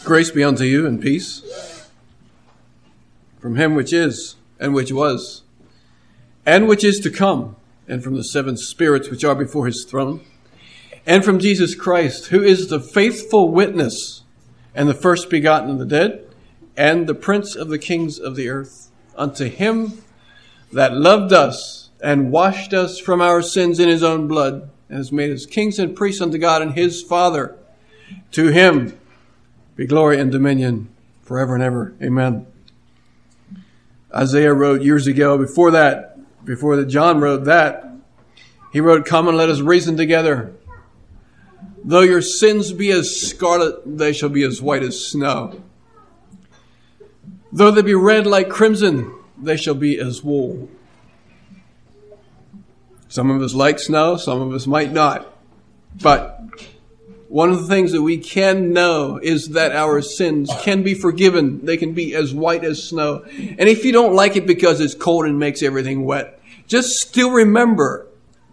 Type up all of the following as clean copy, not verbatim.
Grace be unto you and peace from him which is, and which was, and which is to come, and from the seven spirits which are before his throne, and from Jesus Christ, who is the faithful witness, and the first begotten of the dead, and the prince of the kings of the earth, unto him that loved us, and washed us from our sins in his own blood, and has made us kings and priests unto God and his Father. To him be glory and dominion forever and ever. Amen. Isaiah wrote years ago, before that John wrote that, he wrote, "Come and let us reason together. Though your sins be as scarlet, they shall be as white as snow. Though they be red like crimson, they shall be as wool." Some of us like snow, some of us might not. But one of the things that we can know is that our sins can be forgiven. They can be as white as snow. And if you don't like it because it's cold and makes everything wet, just still remember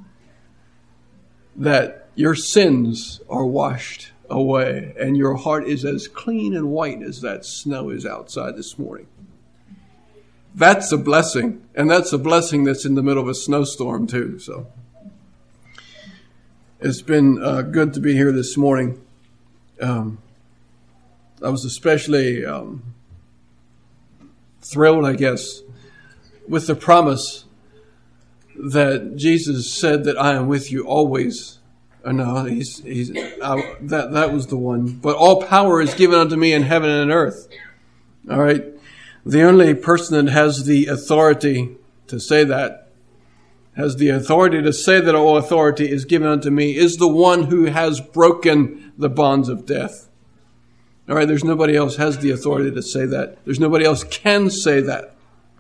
that your sins are washed away and your heart is as clean and white as that snow is outside this morning. That's a blessing. And that's a blessing that's in the middle of a snowstorm too. So it's been good to be here this morning. I was especially thrilled, I guess, with the promise that Jesus said that I am with you always. No, that was the one. But all power is given unto me in heaven and earth. All right. The only person that has the authority to say that, has the authority to say that all authority is given unto me, is the one who has broken the bonds of death. All right, there's nobody else has the authority to say that. There's nobody else can say that.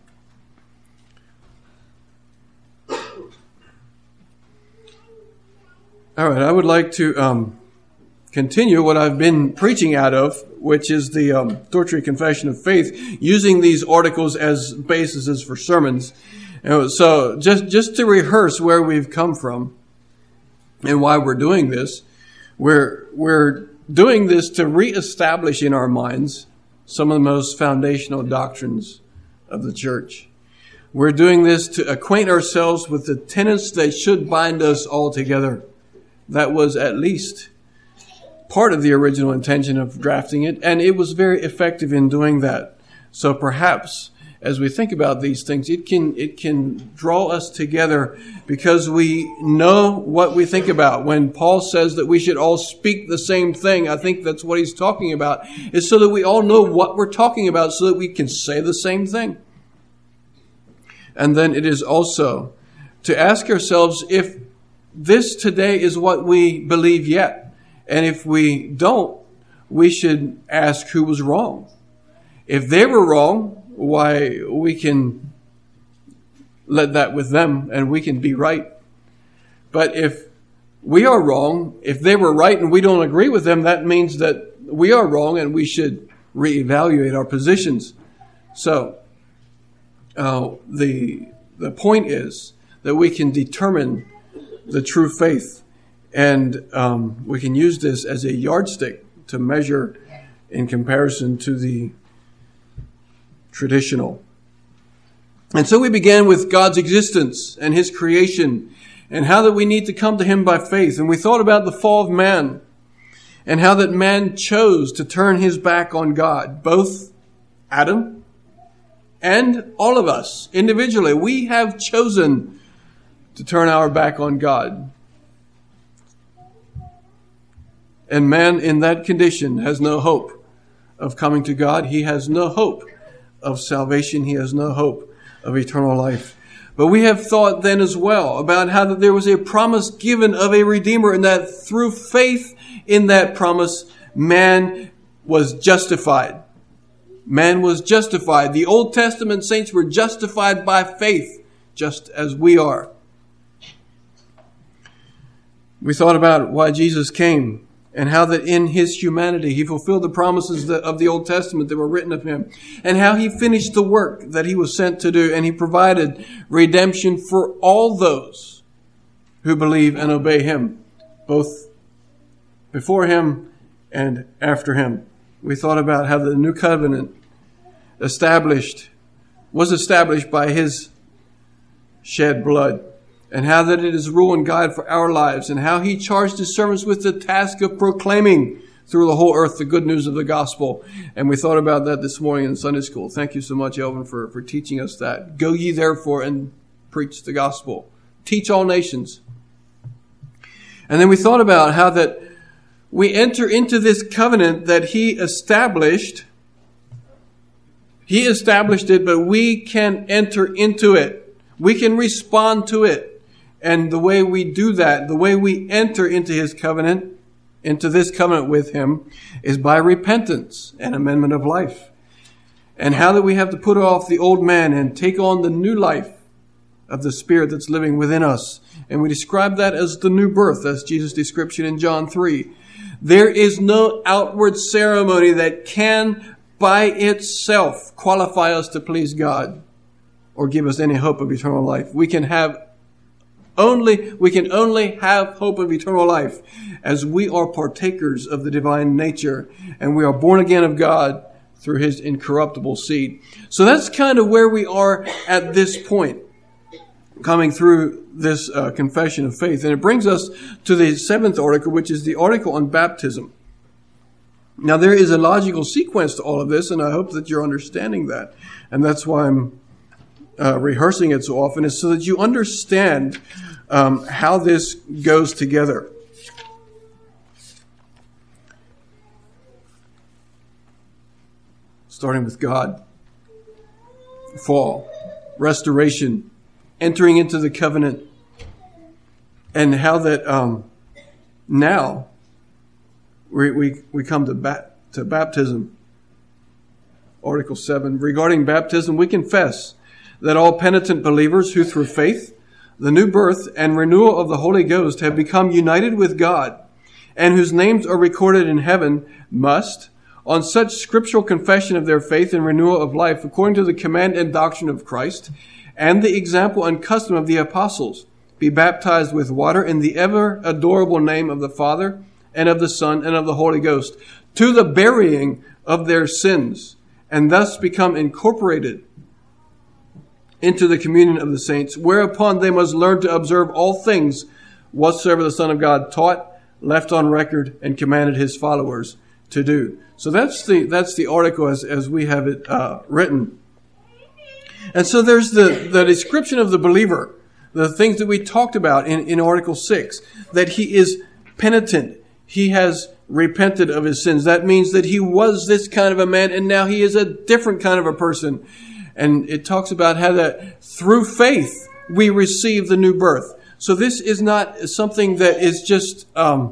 All right, I would like to continue what I've been preaching out of, which is the Tortury Confession of Faith, using these articles as bases for sermons. So just to rehearse where we've come from and why we're doing this, we're doing this to reestablish in our minds some of the most foundational doctrines of the church. We're doing this to acquaint ourselves with the tenets that should bind us all together. That was at least part of the original intention of drafting it, and it was very effective in doing that. So perhaps as we think about these things, it can draw us together because we know what we think about. When Paul says that we should all speak the same thing, I think that's what he's talking about, is so that we all know what we're talking about so that we can say the same thing. And then it is also to ask ourselves if this today is what we believe yet. And if we don't, we should ask who was wrong. If they were wrong, why, we can let that with them and we can be right. But if we are wrong, if they were right and we don't agree with them, that means that we are wrong and we should reevaluate our positions. So the point is that we can determine the true faith. And we can use this as a yardstick to measure in comparison to the traditional. And so we began with God's existence and his creation and how that we need to come to him by faith. And we thought about the fall of man and how that man chose to turn his back on God, both Adam and all of us individually. We have chosen to turn our back on God. And man in that condition has no hope of coming to God. He has no hope of salvation. He has no hope of eternal life. But we have thought then as well about how that there was a promise given of a Redeemer and that through faith in that promise, man was justified. Man was justified. The Old Testament saints were justified by faith, just as we are. We thought about why Jesus came and how that in his humanity he fulfilled the promises of the Old Testament that were written of him, and how he finished the work that he was sent to do, and he provided redemption for all those who believe and obey him, both before him and after him. we thought about how the new covenant was established by his shed blood, and how that it is rule and guide for our lives, and how he charged his servants with the task of proclaiming through the whole earth the good news of the gospel. And we thought about that this morning in Sunday school. Thank you so much, Elvin, for teaching us that. Go ye therefore and preach the gospel. Teach all nations. And then we thought about how that we enter into this covenant that he established. He established it, but we can enter into it. We can respond to it. And the way we do that, the way we enter into his covenant, into this covenant with him, is by repentance and amendment of life. And how that we have to put off the old man and take on the new life of the Spirit that's living within us. And we describe that as the new birth. That's Jesus' description in John 3. There is no outward ceremony that can by itself qualify us to please God or give us any hope of eternal life. We can only have hope of eternal life as we are partakers of the divine nature, and we are born again of God through his incorruptible seed. So that's kind of where we are at this point, coming through this confession of faith. And it brings us to the seventh article, which is the article on baptism. Now, there is a logical sequence to all of this, and I hope that you're understanding that. And that's why I'm rehearsing it so often, is so that you understand how this goes together. Starting with God. Fall. Restoration. Entering into the covenant. And how that now we come to baptism. Article 7. Regarding baptism, we confess that all penitent believers who through faith, the new birth, and renewal of the Holy Ghost have become united with God, and whose names are recorded in heaven, must, on such scriptural confession of their faith and renewal of life, according to the command and doctrine of Christ, and the example and custom of the apostles, be baptized with water in the ever adorable name of the Father, and of the Son, and of the Holy Ghost, to the burying of their sins, and thus become incorporated into the communion of the saints, whereupon they must learn to observe all things whatsoever the Son of God taught, left on record, and commanded his followers to do. So that's the article as we have it written. And so there's the description of the believer, the things that we talked about in Article 6, that he is penitent. He has repented of his sins. That means that he was this kind of a man, and now he is a different kind of a person. And it talks about how that through faith we receive the new birth. So this is not something that is just,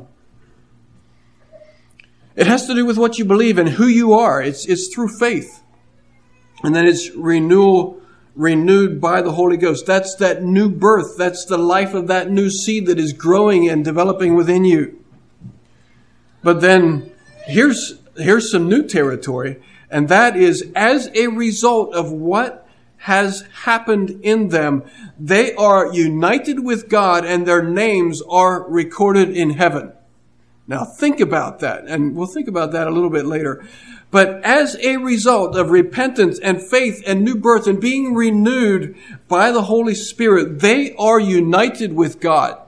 it has to do with what you believe and who you are. It's through faith. And then it's renewed by the Holy Ghost. That's that new birth. That's the life of that new seed that is growing and developing within you. But then here's some new territory. And that is, as a result of what has happened in them, they are united with God and their names are recorded in heaven. Now think about that, and we'll think about that a little bit later. But as a result of repentance and faith and new birth and being renewed by the Holy Spirit, they are united with God.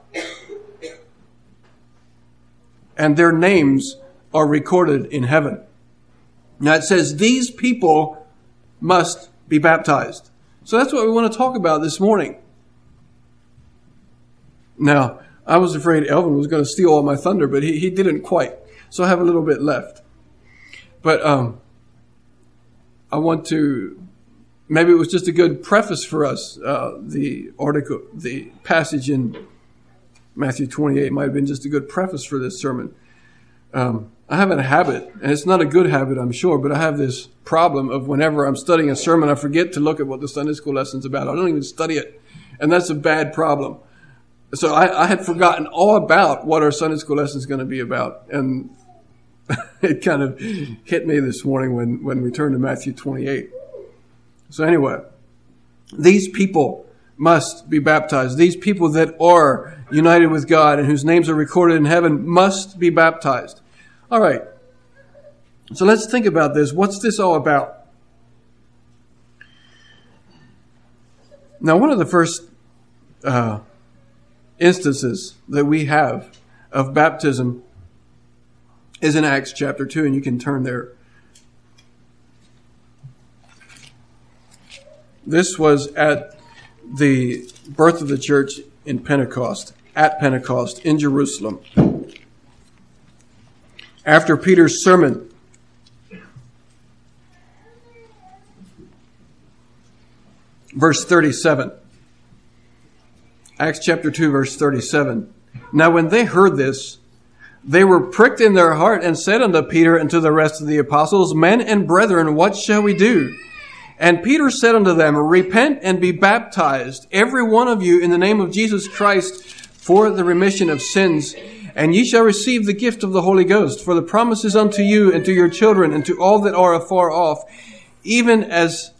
And their names are recorded in heaven. Now it says these people must be baptized. So that's what we want to talk about this morning. Now, I was afraid Elvin was going to steal all my thunder, but he didn't quite. So I have a little bit left. But I want to, maybe it was just a good preface for us. The passage in Matthew 28 might have been just a good preface for this sermon. I have a habit, and it's not a good habit, I'm sure, but I have this problem of whenever I'm studying a sermon, I forget to look at what the Sunday school lesson's about. I don't even study it, and that's a bad problem. So I had forgotten all about what our Sunday school lesson is going to be about, and it kind of hit me this morning when we turned to Matthew 28. So anyway, these people must be baptized. These people that are united with God and whose names are recorded in heaven must be baptized. All right. So let's think about this. What's this all about? Now, one of the first instances that we have of baptism is in Acts chapter 2, and you can turn there. This was at the birth of the church in Pentecost, at Pentecost in Jerusalem. After Peter's sermon, verse 37. Acts chapter 2, verse 37. Now when they heard this, they were pricked in their heart and said unto Peter and to the rest of the apostles, Men and brethren, what shall we do? And Peter said unto them, Repent and be baptized, every one of you, in the name of Jesus Christ, for the remission of sins, and ye shall receive the gift of the Holy Ghost. For the promise is unto you and to your children and to all that are afar off, even as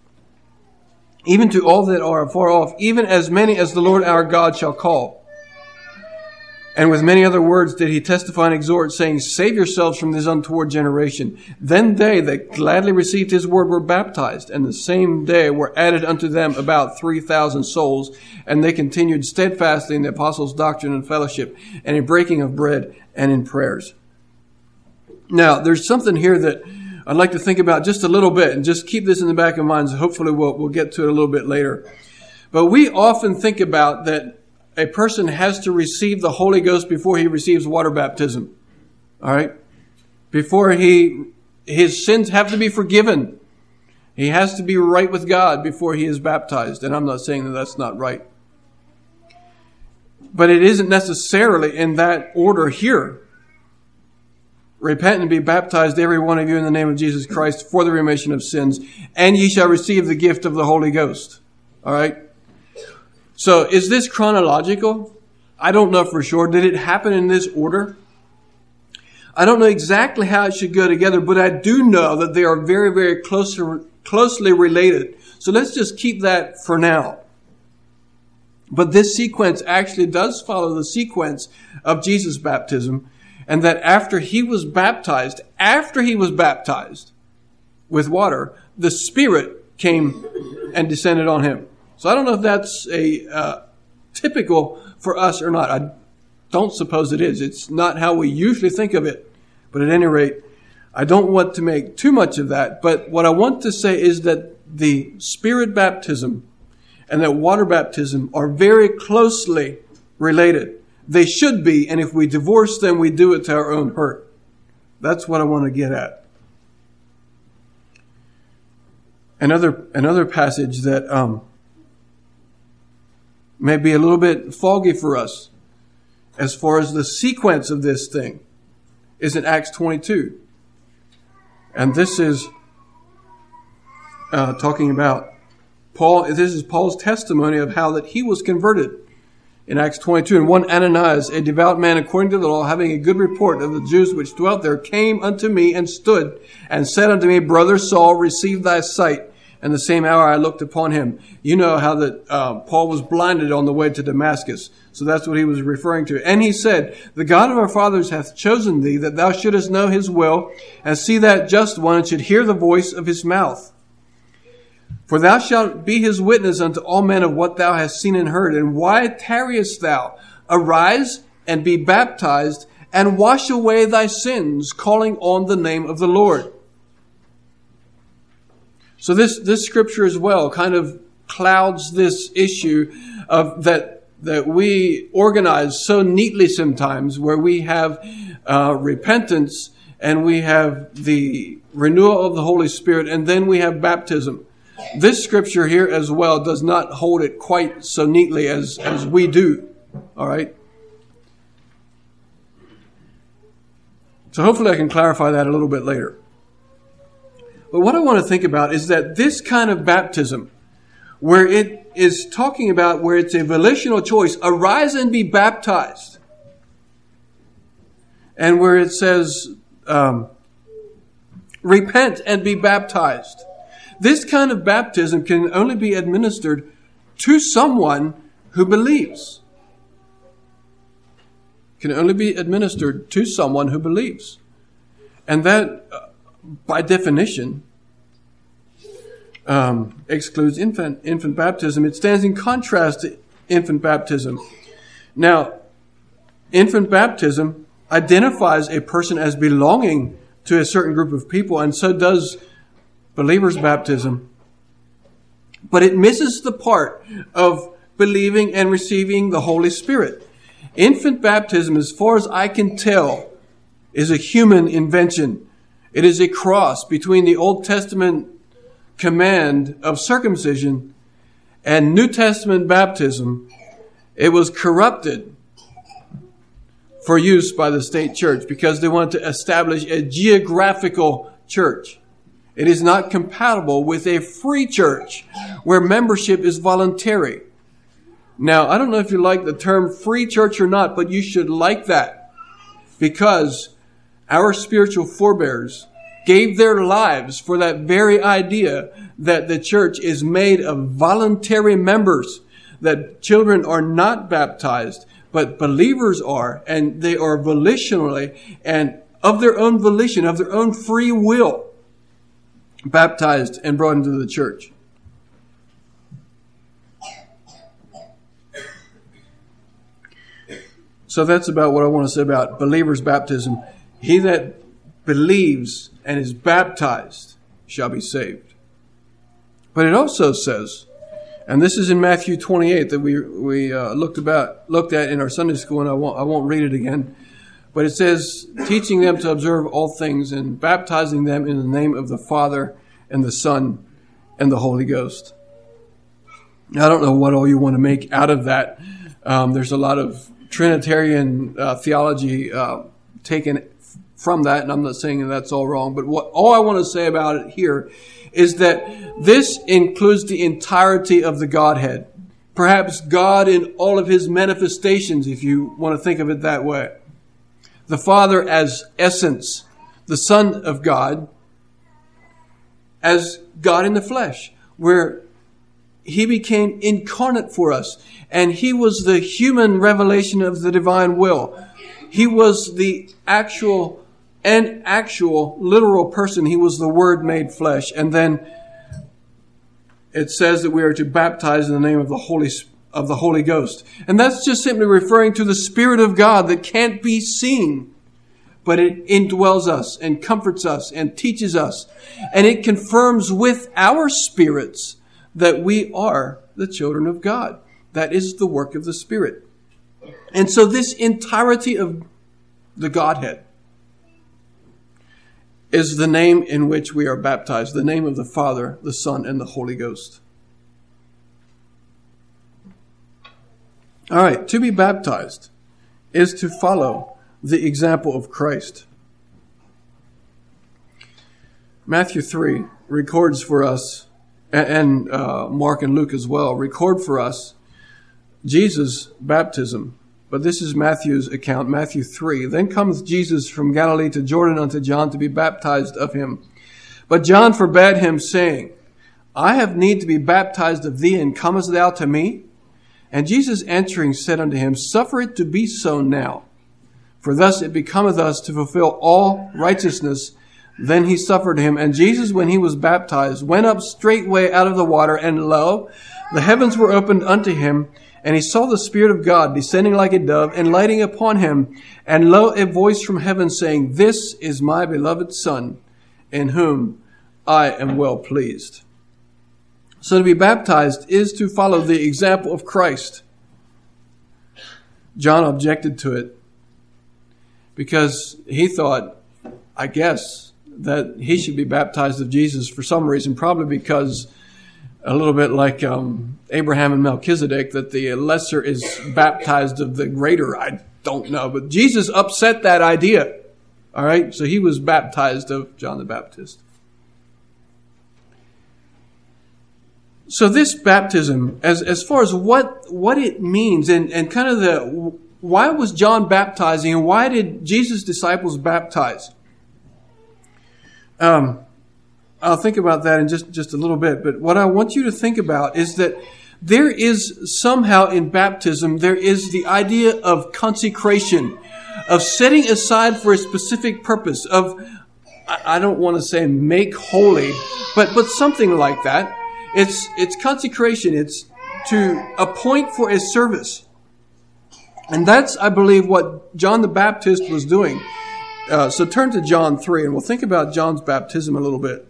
many as the Lord our God shall call. And with many other words did he testify and exhort, saying, Save yourselves from this untoward generation. Then they that gladly received his word were baptized, and the same day were added unto them about 3,000 souls. And they continued steadfastly in the apostles' doctrine and fellowship, and in breaking of bread, and in prayers. Now, there's something here that I'd like to think about just a little bit, and just keep this in the back of minds. Hopefully we'll get to it a little bit later. But we often think about that a person has to receive the Holy Ghost before he receives water baptism. All right? Before his sins have to be forgiven. He has to be right with God before he is baptized. And I'm not saying that that's not right. But it isn't necessarily in that order here. Repent and be baptized, every one of you, in the name of Jesus Christ for the remission of sins, and ye shall receive the gift of the Holy Ghost. All right? So is this chronological? I don't know for sure. Did it happen in this order? I don't know exactly how it should go together, but I do know that they are very, very closely related. So let's just keep that for now. But this sequence actually does follow the sequence of Jesus' baptism, and that after he was baptized with water, the Spirit came and descended on him. So I don't know if that's typical for us or not. I don't suppose it is. It's not how we usually think of it. But at any rate, I don't want to make too much of that. But what I want to say is that the Spirit baptism and that water baptism are very closely related. They should be, and if we divorce them, we do it to our own hurt. That's what I want to get at. Another passage that may be a little bit foggy for us as far as the sequence of this thing is in Acts 22. And this is talking about Paul. This is Paul's testimony of how that he was converted in Acts 22. And one Ananias, a devout man according to the law, having a good report of the Jews which dwelt there, came unto me and stood and said unto me, Brother Saul, receive thy sight. And the same hour I looked upon him. You know how that Paul was blinded on the way to Damascus. So that's what he was referring to. And he said, The God of our fathers hath chosen thee, that thou shouldest know his will, and see that just one, and should hear the voice of his mouth. For thou shalt be his witness unto all men of what thou hast seen and heard. And why tarriest thou? Arise and be baptized, and wash away thy sins, calling on the name of the Lord. So this scripture as well kind of clouds this issue of that we organize so neatly sometimes, where we have repentance and we have the renewal of the Holy Spirit, and then we have baptism. This scripture here as well does not hold it quite so neatly as we do. All right. So hopefully I can clarify that a little bit later. But what I want to think about is that this kind of baptism, where it is talking about where it's a volitional choice, arise and be baptized. And where it says, repent and be baptized. This kind of baptism can only be administered to someone who believes. Can only be administered to someone who believes. And that by definition, excludes infant baptism. It stands in contrast to infant baptism. Now, infant baptism identifies a person as belonging to a certain group of people, and so does believer's baptism. But it misses the part of believing and receiving the Holy Spirit. Infant baptism, as far as I can tell, is a human invention. It is a cross between the Old Testament command of circumcision and New Testament baptism. It was corrupted for use by the state church because they wanted to establish a geographical church. It is not compatible with a free church where membership is voluntary. Now, I don't know if you like the term free church or not, but you should like that, because our spiritual forebears gave their lives for that very idea that the church is made of voluntary members, that children are not baptized, but believers are, and they are volitionally and of their own volition, of their own free will, baptized and brought into the church. So that's about what I want to say about believers' baptism. He that believes and is baptized shall be saved. But it also says, and this is in Matthew 28 that we looked at in our Sunday school, and I won't read it again. But it says, teaching them to observe all things and baptizing them in the name of the Father and the Son and the Holy Ghost. I don't know what all you want to make out of that. There's a lot of Trinitarian theology taken from that, and I'm not saying that that's all wrong. But all I want to say about it here is that this includes the entirety of the Godhead. Perhaps God in all of his manifestations, if you want to think of it that way. The Father as essence, the Son of God as God in the flesh, where he became incarnate for us, and he was the human revelation of the divine will. He was the actual literal person. He was the Word made flesh. And then it says that we are to baptize in the name of the Holy Ghost. And that's just simply referring to the Spirit of God that can't be seen, but it indwells us and comforts us and teaches us. And it confirms with our spirits that we are the children of God. That is the work of the Spirit. And so this entirety of the Godhead is the name in which we are baptized, the name of the Father, the Son, and the Holy Ghost. All right, to be baptized is to follow the example of Christ. Matthew 3 records for us, and Mark and Luke as well, record for us Jesus' baptism. But this is Matthew's account, Matthew 3. Then cometh Jesus from Galilee to Jordan unto John to be baptized of him. But John forbade him, saying, I have need to be baptized of thee, and comest thou to me? And Jesus answering said unto him, Suffer it to be so now, for thus it becometh us to fulfill all righteousness. Then he suffered him. And Jesus, when he was baptized, went up straightway out of the water, and lo, the heavens were opened unto him, and he saw the Spirit of God descending like a dove and lighting upon him. And lo, a voice from heaven saying, This is my beloved Son, in whom I am well pleased. So to be baptized is to follow the example of Christ. John objected to it because he thought, I guess, that he should be baptized of Jesus for some reason, probably because a little bit like Abraham and Melchizedek, that the lesser is baptized of the greater. I don't know. But Jesus upset that idea. All right? So he was baptized of John the Baptist. So this baptism, as far as what it means and kind of why was John baptizing and why did Jesus' disciples baptize? I'll think about that in just a little bit. But what I want you to think about is that there is somehow in baptism, there is the idea of consecration, of setting aside for a specific purpose, of I don't want to say make holy, but something like that. It's consecration. It's to appoint for a service. And that's, I believe, what John the Baptist was doing. So turn to John 3, and we'll think about John's baptism a little bit.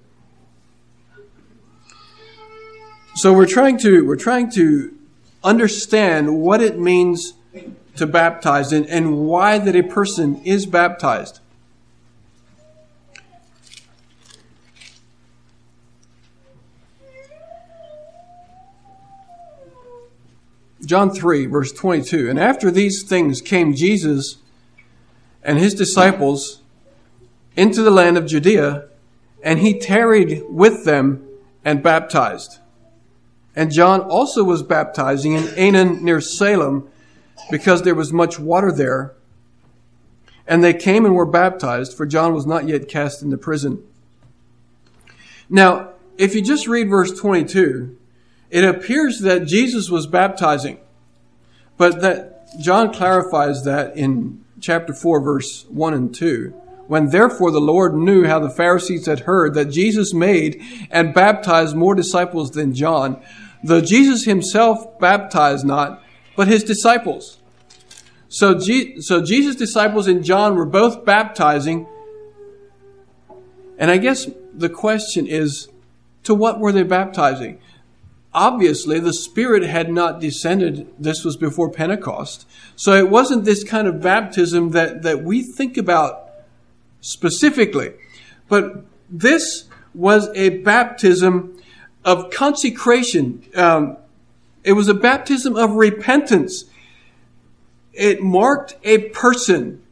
So we're trying to understand what it means to baptize and why that a person is baptized. John 3, verse 22. And after these things came Jesus and his disciples into the land of Judea, and he tarried with them and baptized. And John also was baptizing in Aenon near Salem, because there was much water there. And they came and were baptized, for John was not yet cast into prison. Now, if you just read verse 22, it appears that Jesus was baptizing, but that John clarifies that in chapter 4, verse 1 and 2. When therefore the Lord knew how the Pharisees had heard that Jesus made and baptized more disciples than John, though Jesus himself baptized not, but his disciples. So Jesus' disciples and John were both baptizing. And I guess the question is, to what were they baptizing? Obviously, the Spirit had not descended. This was before Pentecost. So it wasn't this kind of baptism that we think about specifically. But this was a baptism of consecration. It was a baptism of repentance. It marked a person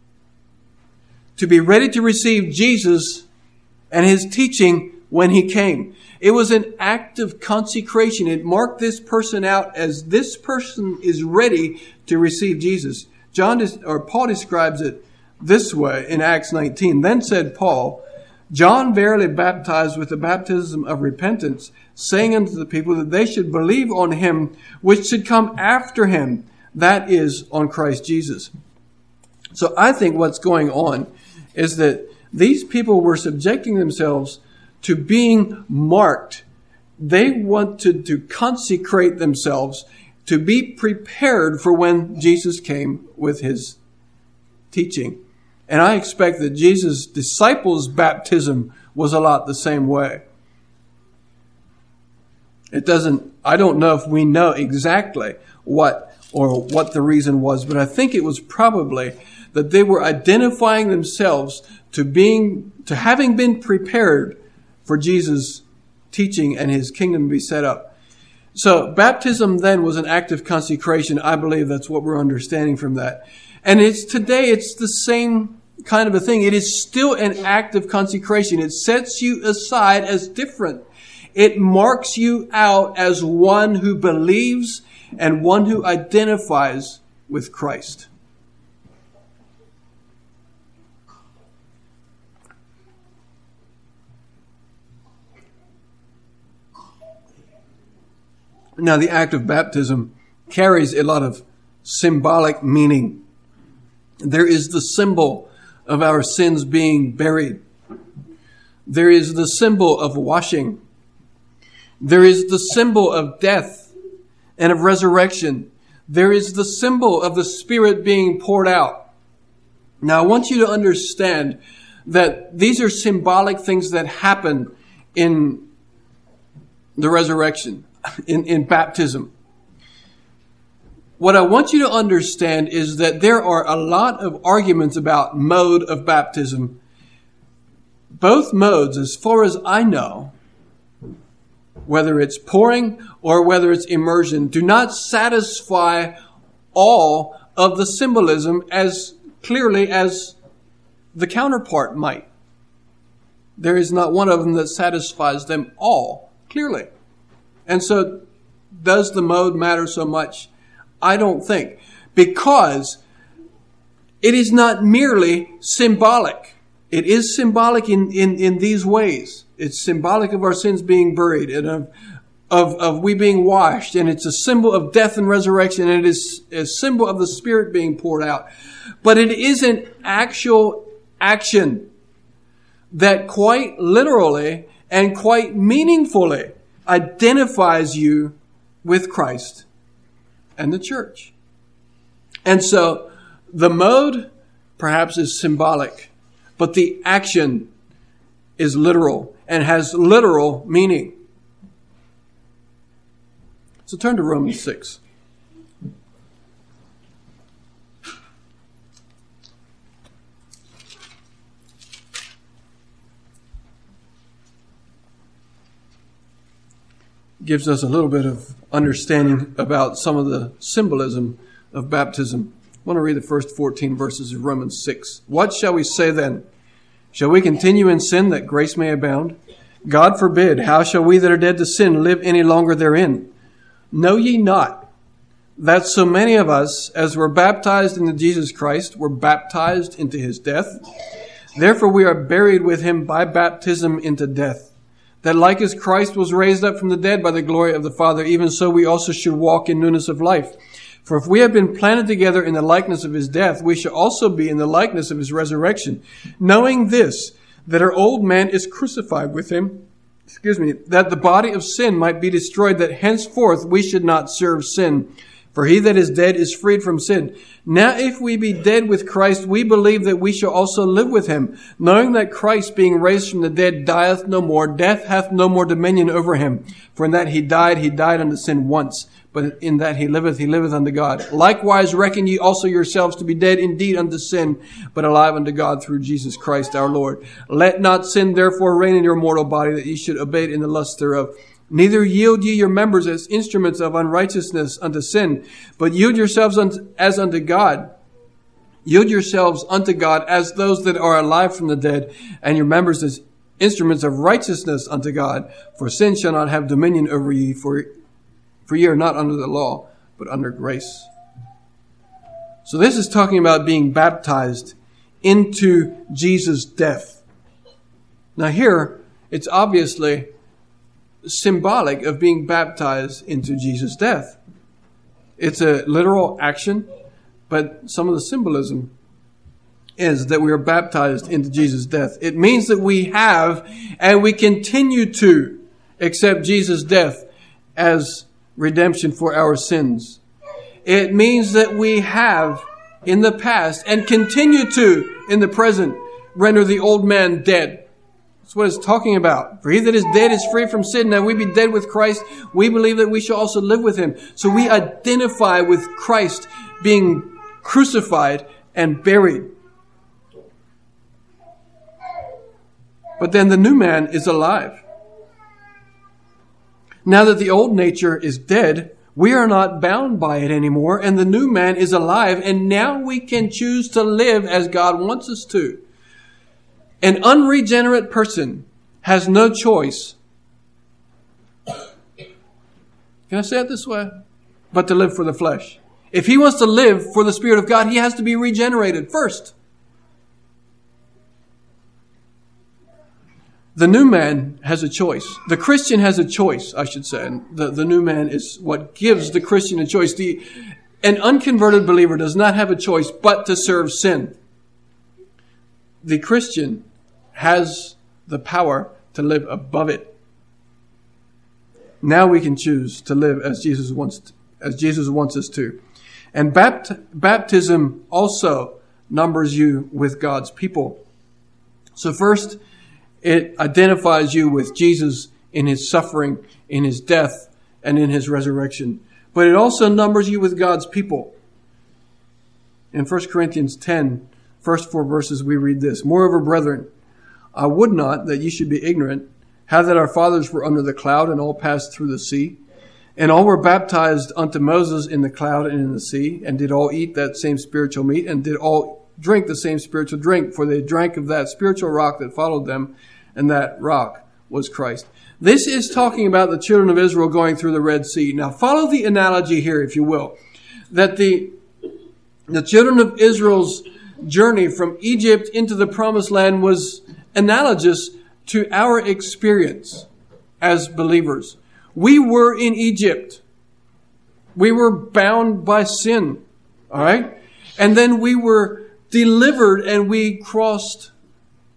to be ready to receive Jesus and his teaching when he came. It was an act of consecration. It marked this person out as this person is ready to receive Jesus. Paul describes it this way in Acts 19. Then said Paul, John verily baptized with the baptism of repentance, saying unto the people that they should believe on him which should come after him, that is, on Christ Jesus. So I think what's going on is that these people were subjecting themselves to being marked. They wanted to consecrate themselves to be prepared for when Jesus came with his teaching. And I expect that Jesus' disciples' baptism was a lot the same way. I don't know if we know exactly what the reason was, but I think it was probably that they were identifying themselves to having been prepared for Jesus' teaching and his kingdom to be set up. So baptism then was an act of consecration. I believe that's what we're understanding from that. And today it's the same kind of a thing. It is still an act of consecration. It sets you aside as different. It marks you out as one who believes and one who identifies with Christ. Now, the act of baptism carries a lot of symbolic meaning. There is the symbol of our sins being buried. There is the symbol of washing. There is the symbol of death and of resurrection. There is the symbol of the Spirit being poured out. Now, I want you to understand that these are symbolic things that happen in the resurrection, in baptism. What I want you to understand is that there are a lot of arguments about mode of baptism. Both modes, as far as I know, whether it's pouring or whether it's immersion, do not satisfy all of the symbolism as clearly as the counterpart might. There is not one of them that satisfies them all clearly. And so, does the mode matter so much? I don't think. Because it is not merely symbolic. It is symbolic in these ways. It's symbolic of our sins being buried and of we being washed. And it's a symbol of death and resurrection. And it is a symbol of the Spirit being poured out. But it is an actual action. that quite literally and quite meaningfully identifies you with Christ and the church. And so the mode perhaps is symbolic, but the action is literal and has literal meaning. So turn to Romans 6. Gives us a little bit of understanding about some of the symbolism of baptism. I want to read the first 14 verses of Romans 6. What shall we say then? Shall we continue in sin that grace may abound? God forbid. How shall we that are dead to sin live any longer therein? Know ye not that so many of us, as were baptized into Jesus Christ, were baptized into his death? Therefore we are buried with him by baptism into death, that like as Christ was raised up from the dead by the glory of the Father, even so we also should walk in newness of life. For if we have been planted together in the likeness of his death, we shall also be in the likeness of his resurrection, knowing this, that our old man is crucified with him, that the body of sin might be destroyed, that henceforth we should not serve sin. For he that is dead is freed from sin. Now if we be dead with Christ, we believe that we shall also live with him, knowing that Christ, being raised from the dead, dieth no more. Death hath no more dominion over him. For in that he died unto sin once. But in that he liveth unto God. Likewise reckon ye also yourselves to be dead indeed unto sin, but alive unto God through Jesus Christ our Lord. Let not sin therefore reign in your mortal body, that ye should obey it in the lust thereof. Neither yield ye your members as instruments of unrighteousness unto sin, but yield yourselves as unto God. Yield yourselves unto God as those that are alive from the dead, and your members as instruments of righteousness unto God. For sin shall not have dominion over ye, for ye are not under the law, but under grace. So this is talking about being baptized into Jesus' death. Now here, it's obviously symbolic of being baptized into Jesus' death. It's a literal action, but some of the symbolism is that we are baptized into Jesus' death. It means that we have and we continue to accept Jesus' death as redemption for our sins. It means that we have in the past and continue to in the present render the old man dead. That's what it's talking about. For he that is dead is free from sin. Now we be dead with Christ. We believe that we shall also live with him. So we identify with Christ being crucified and buried. But then the new man is alive. Now that the old nature is dead, we are not bound by it anymore, and the new man is alive, and now we can choose to live as God wants us to. An unregenerate person has no choice. Can I say it this way? But to live for the flesh. If he wants to live for the Spirit of God, he has to be regenerated first. The new man has a choice. The Christian has a choice, I should say. The new man is what gives the Christian a choice. An unconverted believer does not have a choice but to serve sin. The Christian has the power to live above it. Now we can choose to live as Jesus wants us to. And baptism also numbers you with God's people. So first, it identifies you with Jesus in his suffering, in his death, and in his resurrection. But it also numbers you with God's people. In 1 Corinthians 10, first 4 verses, we read this. Moreover, brethren, I would not that ye should be ignorant, how that our fathers were under the cloud and all passed through the sea. And all were baptized unto Moses in the cloud and in the sea, and did all eat that same spiritual meat, and did all drink the same spiritual drink, for they drank of that spiritual rock that followed them, and that rock was Christ. This is talking about the children of Israel going through the Red Sea. Now follow the analogy here, if you will, that the children of Israel's journey from Egypt into the promised land was analogous to our experience as believers. We were in Egypt. We were bound by sin. All right? And then we were delivered and we crossed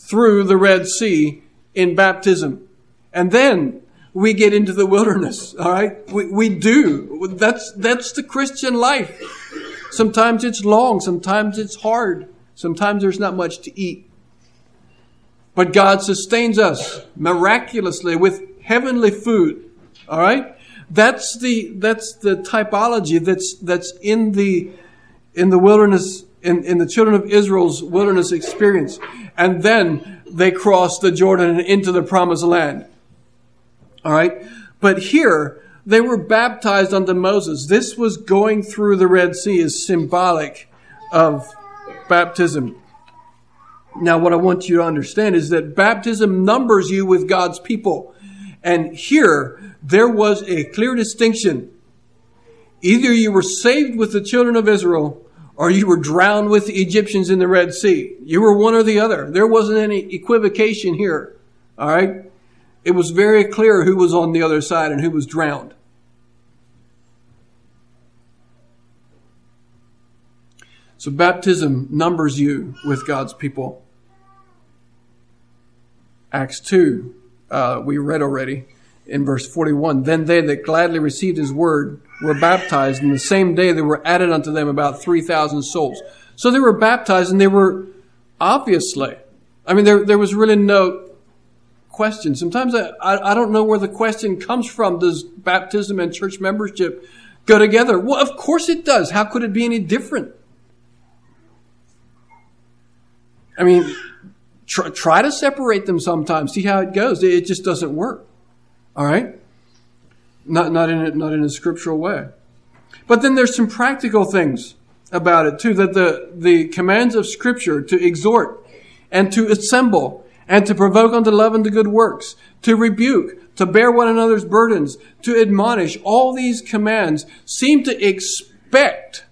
through the Red Sea in baptism. And then we get into the wilderness, all right? We do. That's the Christian life. Sometimes it's long. Sometimes it's hard. Sometimes there's not much to eat. But God sustains us miraculously with heavenly food, all right? That's the typology that's in the wilderness, in the children of Israel's wilderness experience. And then they cross the Jordan and into the promised land. All right. But here they were baptized unto Moses. This was going through the Red Sea is symbolic of baptism. Now, what I want you to understand is that baptism numbers you with God's people. And here there was a clear distinction. Either you were saved with the children of Israel or you were drowned with the Egyptians in the Red Sea. You were one or the other. There wasn't any equivocation here. All right. It was very clear who was on the other side and who was drowned. So baptism numbers you with God's people. Acts 2, we read already in verse 41. Then they that gladly received his word were baptized, and the same day there were added unto them about 3,000 souls. So they were baptized, and they were obviously, there was really no question. Sometimes I don't know where the question comes from. Does baptism and church membership go together? Well, of course it does. How could it be any different? Try to separate them sometimes. See how it goes. It just doesn't work. All right? Not in a scriptural way. But then there's some practical things about it too, that the commands of Scripture to exhort and to assemble and to provoke unto love and to good works, to rebuke, to bear one another's burdens, to admonish. All these commands seem to expect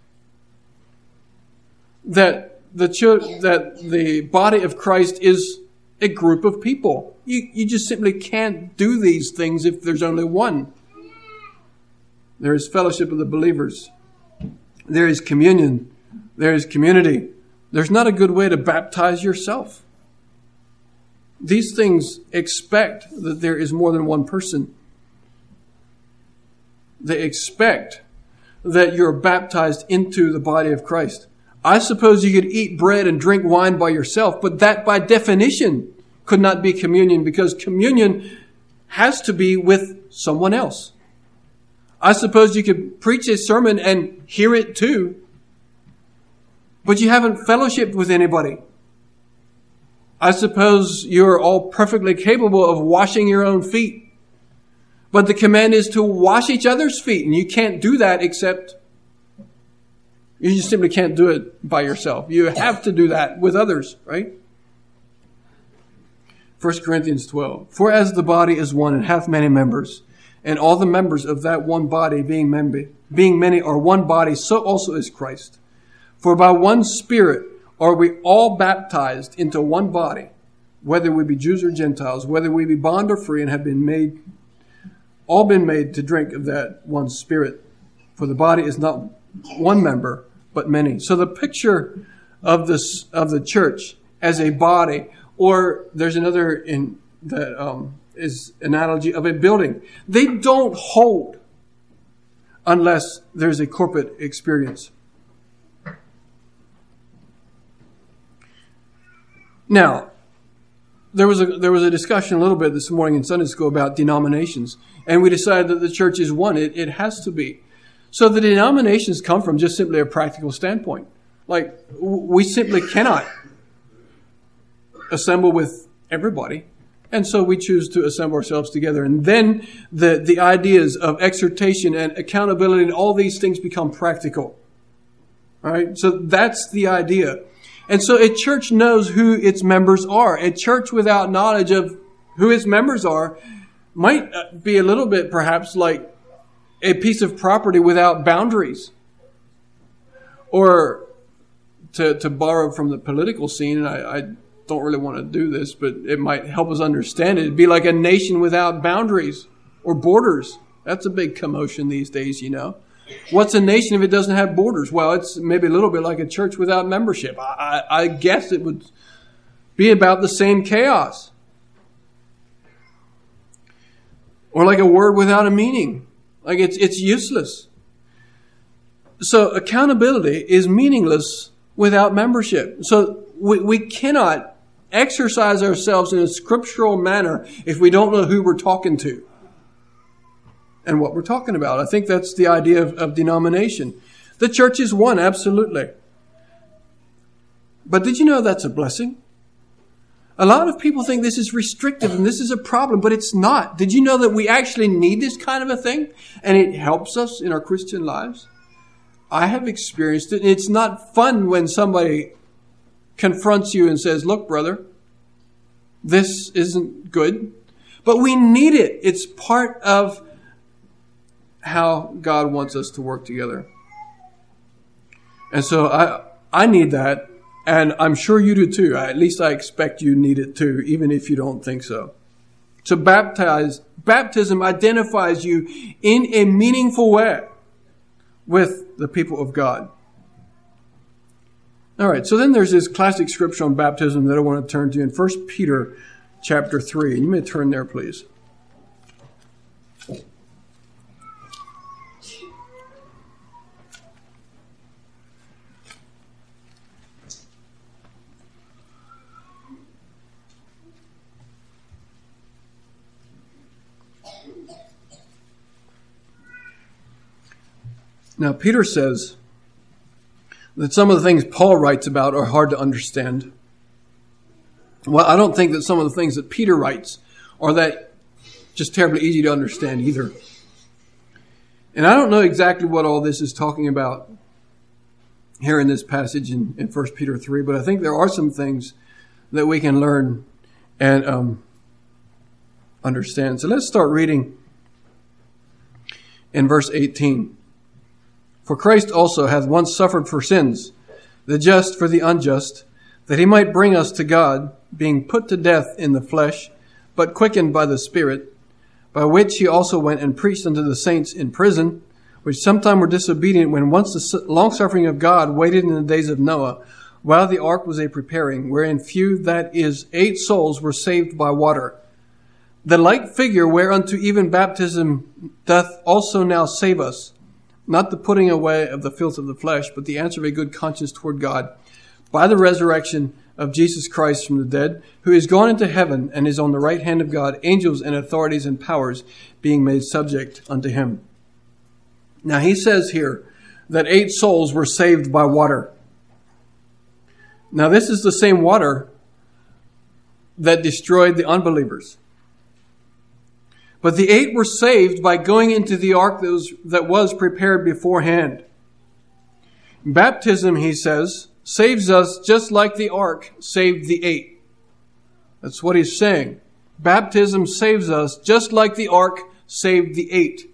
that the body of Christ is a group of people. You just simply can't do these things if there's only one. There is fellowship of the believers. There is communion. There is community. There's not a good way to baptize yourself. These things expect that there is more than one person. They expect that you're baptized into the body of Christ. I suppose you could eat bread and drink wine by yourself, but that by definition could not be communion, because communion has to be with someone else. I suppose you could preach a sermon and hear it too, but you haven't fellowshiped with anybody. I suppose you're all perfectly capable of washing your own feet. But the command is to wash each other's feet. And you can't do that except you just simply can't do it by yourself. You have to do that with others, right? 1 Corinthians 12. For as the body is one and hath many members, and all the members of that one body being many are one body, so also is Christ. For by one Spirit are we all baptized into one body, whether we be Jews or Gentiles, whether we be bond or free, and have all been made to drink of that one Spirit. For the body is not one member, but many. So the picture of the church as a body, or there's another in that is analogy of a building. They don't hold unless there's a corporate experience. Now, there was a discussion a little bit this morning in Sunday school about denominations, and we decided that the church is one. It has to be. So the denominations come from just simply a practical standpoint. Like, we simply cannot assemble with everybody, and so we choose to assemble ourselves together. And then the ideas of exhortation and accountability and all these things become practical. All right? So that's the idea. And so a church knows who its members are. A church without knowledge of who its members are might be a little bit perhaps like a piece of property without boundaries. Or to borrow from the political scene, and I don't really want to do this, but it might help us understand it. It'd be like a nation without boundaries or borders. That's a big commotion these days, you know. What's a nation if it doesn't have borders? Well, it's maybe a little bit like a church without membership. I guess it would be about the same chaos. Or like a word without a meaning. Like it's useless. So accountability is meaningless without membership. So we cannot exercise ourselves in a scriptural manner if we don't know who we're talking to and what we're talking about. I think that's the idea of denomination. The church is one, absolutely. But did you know that's a blessing? A lot of people think this is restrictive and this is a problem, but it's not. Did you know that we actually need this kind of a thing? And it helps us in our Christian lives? I have experienced it. It's not fun when somebody confronts you and says, look, brother, this isn't good. But we need it. It's part of how God wants us to work together. And so I need that. And I'm sure you do too. At least I expect you need it too, even if you don't think so. So baptism identifies you in a meaningful way with the people of God. All right, so then there's this classic scripture on baptism that I want to turn to in 1 Peter chapter 3. And you may turn there, please. Now, Peter says that some of the things Paul writes about are hard to understand. Well, I don't think that some of the things that Peter writes are that just terribly easy to understand either. And I don't know exactly what all this is talking about here in this passage in 1 Peter 3, but I think there are some things that we can learn and understand. So let's start reading in verse 18. For Christ also hath once suffered for sins, the just for the unjust, that he might bring us to God, being put to death in the flesh, but quickened by the Spirit, by which he also went and preached unto the saints in prison, which sometime were disobedient, when once the longsuffering of God waited in the days of Noah, while the ark was a preparing, wherein few, that is, 8 souls, were saved by water. The like figure whereunto even baptism doth also now save us, not the putting away of the filth of the flesh, but the answer of a good conscience toward God, by the resurrection of Jesus Christ from the dead, who is gone into heaven and is on the right hand of God, angels and authorities and powers being made subject unto him. Now he says here that 8 souls were saved by water. Now this is the same water that destroyed the unbelievers. But the 8 were saved by going into the ark that was prepared beforehand. Baptism, he says, saves us just like the ark saved the 8. That's what he's saying. Baptism saves us just like the ark saved the 8.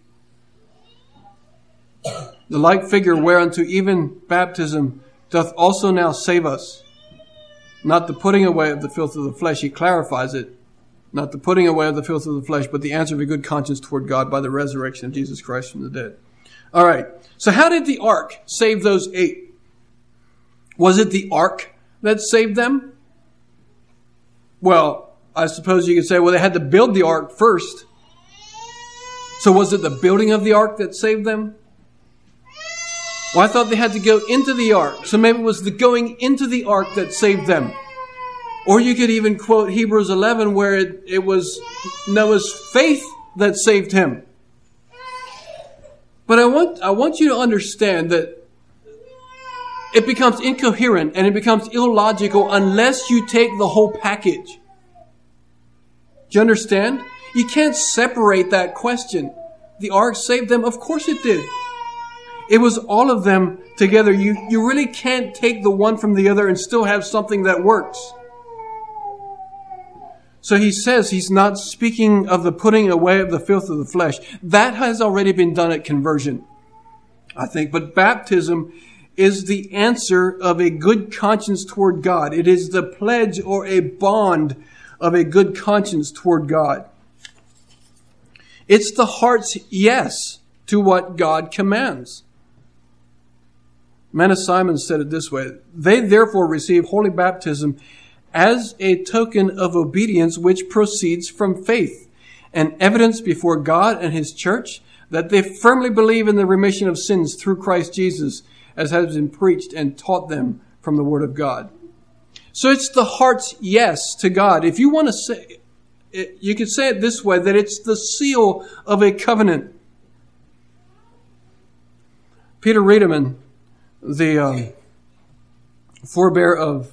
The like figure whereunto even baptism doth also now save us. Not the putting away of the filth of the flesh, he clarifies it. Not the putting away of the filth of the flesh, but the answer of a good conscience toward God by the resurrection of Jesus Christ from the dead. All right. So how did the ark save those 8? Was it the ark that saved them? Well, I suppose you could say, well, they had to build the ark first. So was it the building of the ark that saved them? Well, I thought they had to go into the ark. So maybe it was the going into the ark that saved them. Or you could even quote Hebrews 11 where it was Noah's faith that saved him. But I want you to understand that it becomes incoherent and it becomes illogical unless you take the whole package. Do you understand? You can't separate that question. The ark saved them. Of course it did. It was all of them together. You really can't take the one from the other and still have something that works. So he says he's not speaking of the putting away of the filth of the flesh. That has already been done at conversion, I think. But baptism is the answer of a good conscience toward God. It is the pledge or a bond of a good conscience toward God. It's the heart's yes to what God commands. Manus Simon said it this way: they therefore receive holy baptism as a token of obedience which proceeds from faith, and evidence before God and His church that they firmly believe in the remission of sins through Christ Jesus, as has been preached and taught them from the Word of God. So it's the heart's yes to God. If you want to say, you could say it this way, that it's the seal of a covenant. Peter Riedemann, the forebear of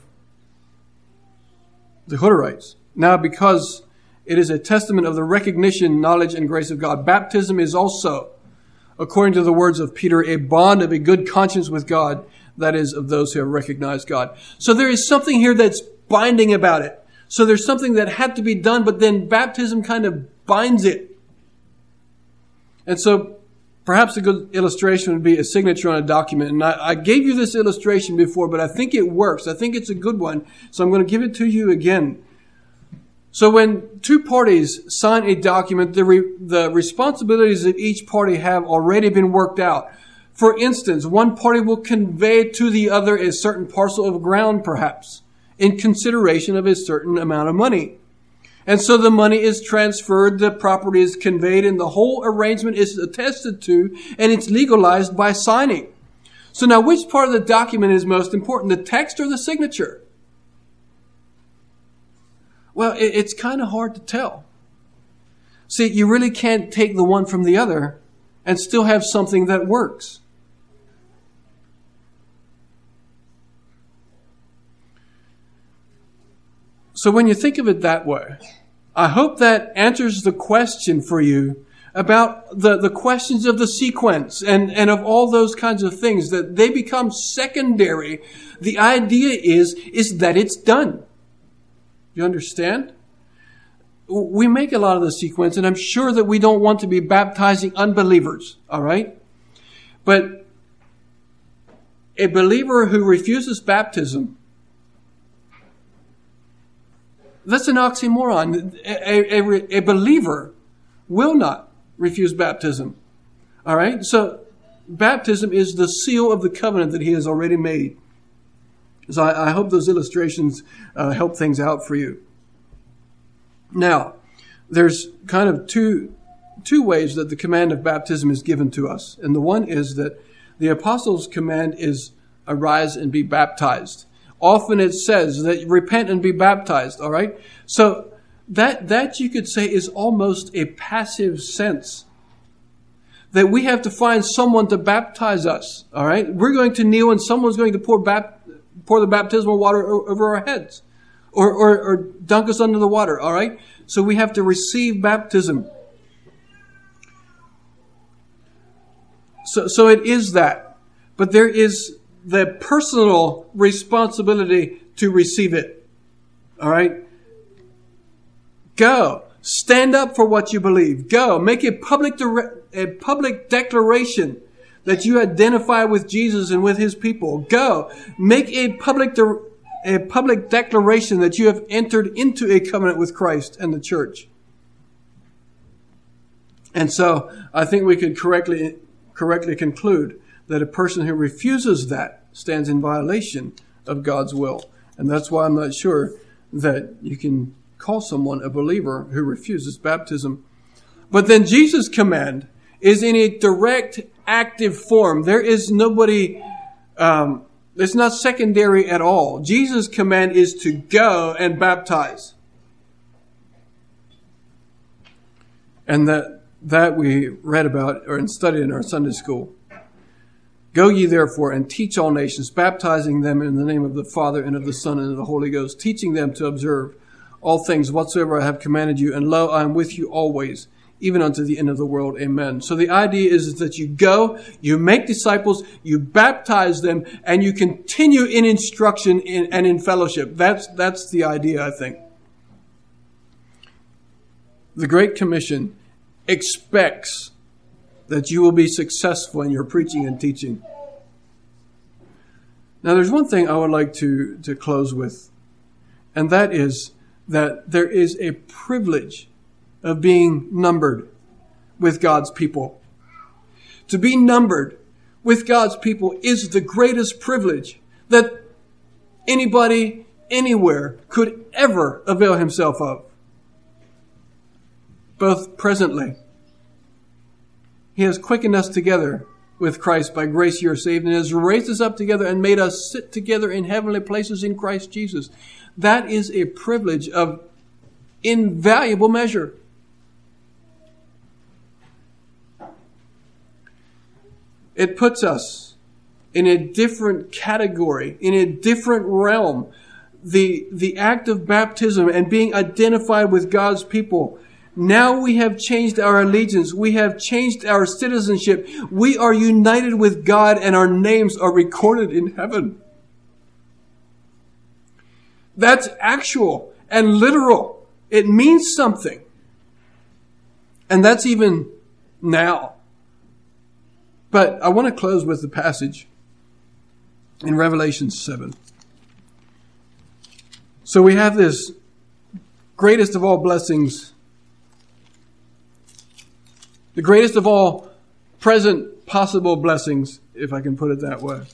the Hutterites. Now, because it is a testament of the recognition, knowledge, and grace of God, baptism is also, according to the words of Peter, a bond of a good conscience with God, that is, of those who have recognized God. So there is something here that's binding about it. So there's something that had to be done, but then baptism kind of binds it. And so perhaps a good illustration would be a signature on a document. And I gave you this illustration before, but I think it works. I think it's a good one. So I'm going to give it to you again. So when two parties sign a document, the responsibilities of each party have already been worked out. For instance, one party will convey to the other a certain parcel of ground, perhaps, in consideration of a certain amount of money. And so the money is transferred, the property is conveyed, and the whole arrangement is attested to, and it's legalized by signing. So now, which part of the document is most important, the text or the signature? Well, it's kind of hard to tell. See, you really can't take the one from the other and still have something that works. So when you think of it that way, I hope that answers the question for you about the questions of the sequence and of all those kinds of things, that they become secondary. The idea is that it's done. You understand? We make a lot of the sequence, and I'm sure that we don't want to be baptizing unbelievers, all right? But a believer who refuses baptism, that's an oxymoron. A believer will not refuse baptism. All right? So baptism is the seal of the covenant that He has already made. So I hope those illustrations help things out for you. Now, there's kind of two ways that the command of baptism is given to us. And the one is that the apostles' command is arise and be baptized. Often it says that repent and be baptized, all right? So that you could say is almost a passive sense. That we have to find someone to baptize us, all right? We're going to kneel and someone's going to pour the baptismal water over our heads. Or dunk us under the water, all right? So we have to receive baptism. So it is that. But there is the personal responsibility to receive it. All right? Go. Stand up for what you believe. Go. Make a public declaration that you identify with Jesus and with His people. Go. Make a public declaration that you have entered into a covenant with Christ and the church. And so I think we could correctly conclude that a person who refuses that stands in violation of God's will. And that's why I'm not sure that you can call someone a believer who refuses baptism. But then Jesus' command is in a direct, active form. There is nobody, it's not secondary at all. Jesus' command is to go and baptize. And that we read about or studied in our Sunday school. Go ye therefore and teach all nations, baptizing them in the name of the Father and of the Son and of the Holy Ghost, teaching them to observe all things whatsoever I have commanded you. And lo, I am with you always, even unto the end of the world. Amen. So the idea is that you go, you make disciples, you baptize them, and you continue in instruction and in fellowship. That's the idea, I think. The Great Commission expects that you will be successful in your preaching and teaching. Now, there's one thing I would like to close with, and that is that there is a privilege of being numbered with God's people. To be numbered with God's people is the greatest privilege that anybody anywhere could ever avail himself of. Both presently. He has quickened us together with Christ. By grace you are saved, and has raised us up together and made us sit together in heavenly places in Christ Jesus. That is a privilege of invaluable measure. It puts us in a different category, in a different realm. The act of baptism and being identified with God's people. Now we have changed our allegiance. We have changed our citizenship. We are united with God and our names are recorded in heaven. That's actual and literal. It means something. And that's even now. But I want to close with the passage in Revelation 7. So we have this greatest of all blessings, the greatest of all present possible blessings, if I can put it that way,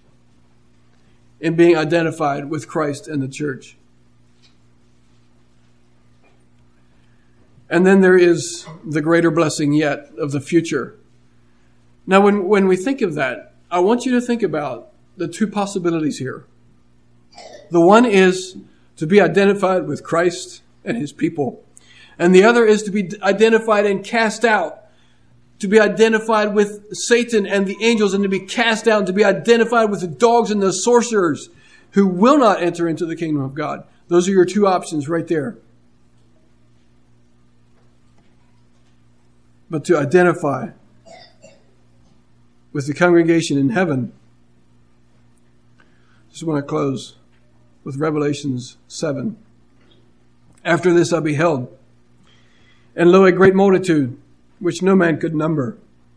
in being identified with Christ and the church. And then there is the greater blessing yet of the future. Now, when we think of that, I want you to think about the two possibilities here. The one is to be identified with Christ and his people. And the other is to be identified and cast out. To be identified with Satan and the angels and to be cast out, and to be identified with the dogs and the sorcerers who will not enter into the kingdom of God. Those are your two options right there. But to identify with the congregation in heaven. Just want to close with Revelations 7. After this I beheld, and lo, a great multitude, which no man could number,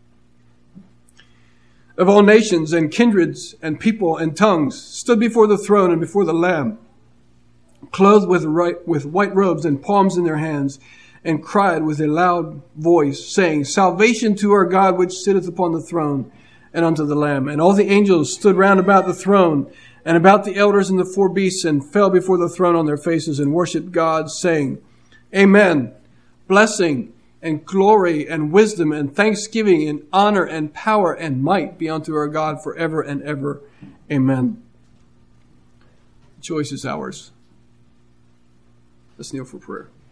of all nations and kindreds and people and tongues, stood before the throne and before the Lamb, clothed with white robes and palms in their hands, and cried with a loud voice, saying, Salvation to our God which sitteth upon the throne, and unto the Lamb. And all the angels stood round about the throne, and about the elders and the four beasts, and fell before the throne on their faces, and worshipped God, saying, Amen. Blessing and glory and wisdom and thanksgiving and honor and power and might be unto our God forever and ever. Amen. The choice is ours. Let's kneel for prayer.